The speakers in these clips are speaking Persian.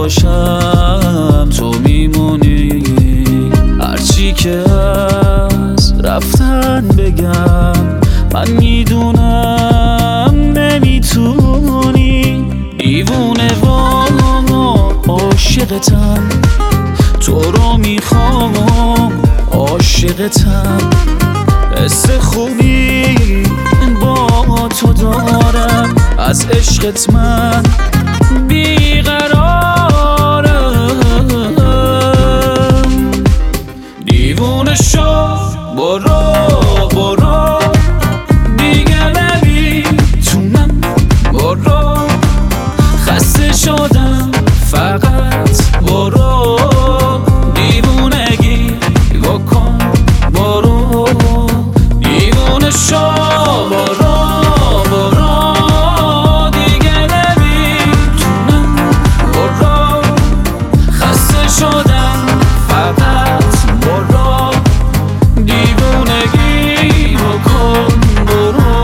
باشم تو میمونی، هرچی که از رفتن بگم من میدونم نمیتونی. دیوونه و عاشقتم، تو رو میخوام عاشقتم. حس خوبی با تو دارم، از عشقت من بیقرارم. دیوونه شو برو برو، دیگه نمیتونم برو، خسته شدم فقط برو. دیوونگی بکن برو، دیوونه شو برو برو، دیگه نمیتونم برو، خسته شدم فقط برو. دیوونگی بکن برو.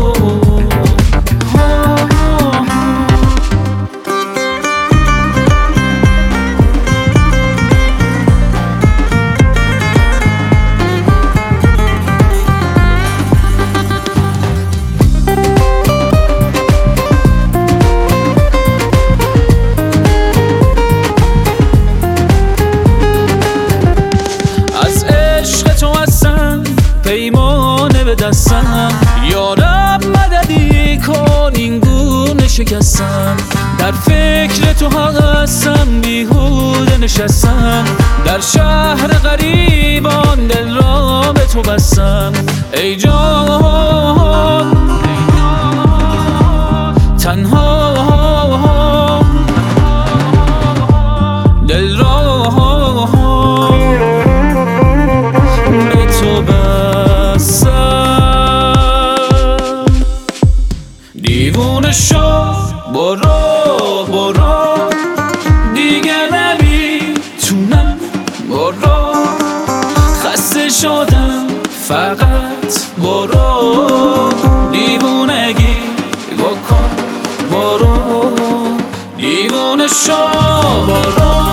پیمانه به دستم، یارم مددی کن این گونه شکستم. در فکر تو هستم بیهوده نشستم، در شهر غریبان دل را به تو بستم. ای جان تنها دل را به تو دیوونه شو برو برو، دیگه نمیتونم برو، خسته شدم فقط برو. دیوونگی بکن برو، دیوونه شو برو.